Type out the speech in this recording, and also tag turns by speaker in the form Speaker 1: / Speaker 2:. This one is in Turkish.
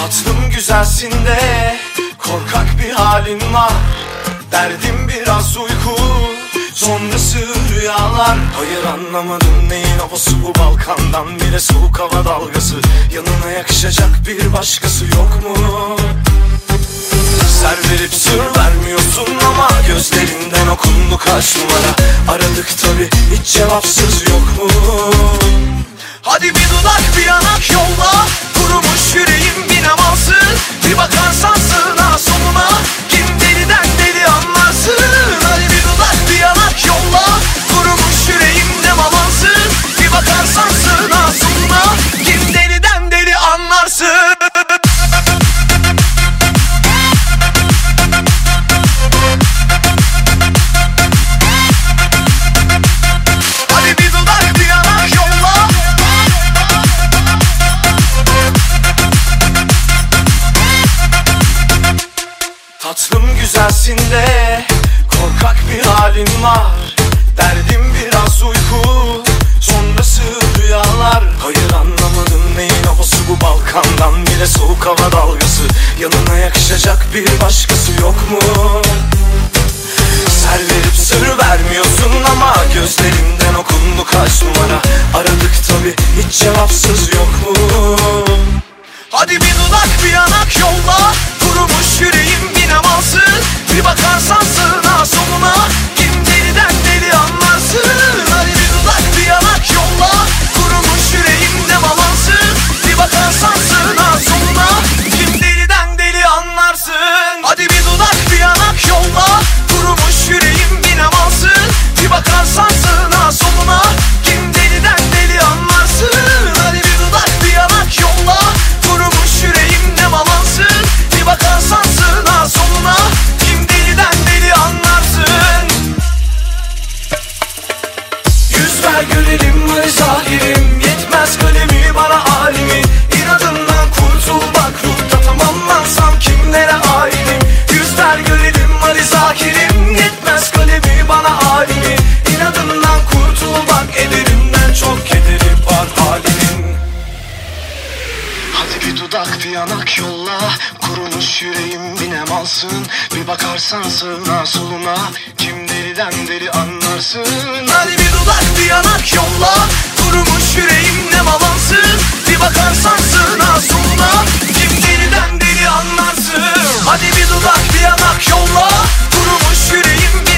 Speaker 1: Tatlım güzelsin de korkak bir halin var. Derdim biraz uyku, sonrası rüyalar. Hayır anlamadım neyin havası bu, Balkan'dan bile soğuk hava dalgası. Yanına yakışacak bir başkası yok mu? Ser verip sır vermiyorsun ama gözlerinden okundu kaç numara. Aradık tabi hiç cevapsız yok mu? Hadi bir dudak bir yanak yolla, kurumuş yüreğim bir nemansın. Bir bakarsan sağına soluna, kim deliden deli anlarsın. Hadi bir dudak bir yanak yolla, kurumuş yüreğim ne malansın. Bir bakarsan sağına soluna, kim deliden deli anlarsın. Tatlım güzelsin de korkak bir halin var. Derdim biraz uyku, sonrası rüyalar. Hayır anlamadım neyin havası bu, Balkan'dan bile soğuk hava dalgası. Yanına yakışacak bir başkası yok mu? Ser verip sır vermiyorsun ama gözlerimden okundu kaç numara. Aradık tabi hiç cevapsız yok mu? Hadi bir dudak bir yanak yolla, kurumuş yüreğim bir nemansın. Bir bakarsan sağına soluna, kim deliden deli anlarsın. Hadi bir dudak bir yanak yolla, kurumuş yüreğim ne malansın. Bir bakarsan sağına soluna, kim deliden deli anlarsın. Hadi bir dudak bir yanak yolla, kurumuş yüreğim bir nemansın. Bir bakarsan sağına soluna, kim deliden deli anlarsın. Hadi bir dudak bir yanak yolla, kurumuş yüreğim ne malansın. Bir bakarsan sağına soluna, kim deliden deli anlarsın. Yüz ver görelim hadi zahirim, yetmez kalemi bana halimi. İnadından kurtul bak, ruhta tamamlansam kimlere aidim. Yüz ver görelim hadi zahirim, yetmez kalemi bana halimi. İnadından kurtul bak, ederimden çok kederi var halinin. Hadi bir dudak bir yanak yolla, kurumuş yüreğim bir nem alsın. Bir bakarsan sağına soluna, kim deliden deli anlarsın. Hadi bir dudak bir yanak yolla, kurumuş yüreğim nem alansın. Bir bakarsan sağına soluna, kim deliden deli anlarsın. Hadi bir dudak bir yanak yolla, kurumuş yüreğim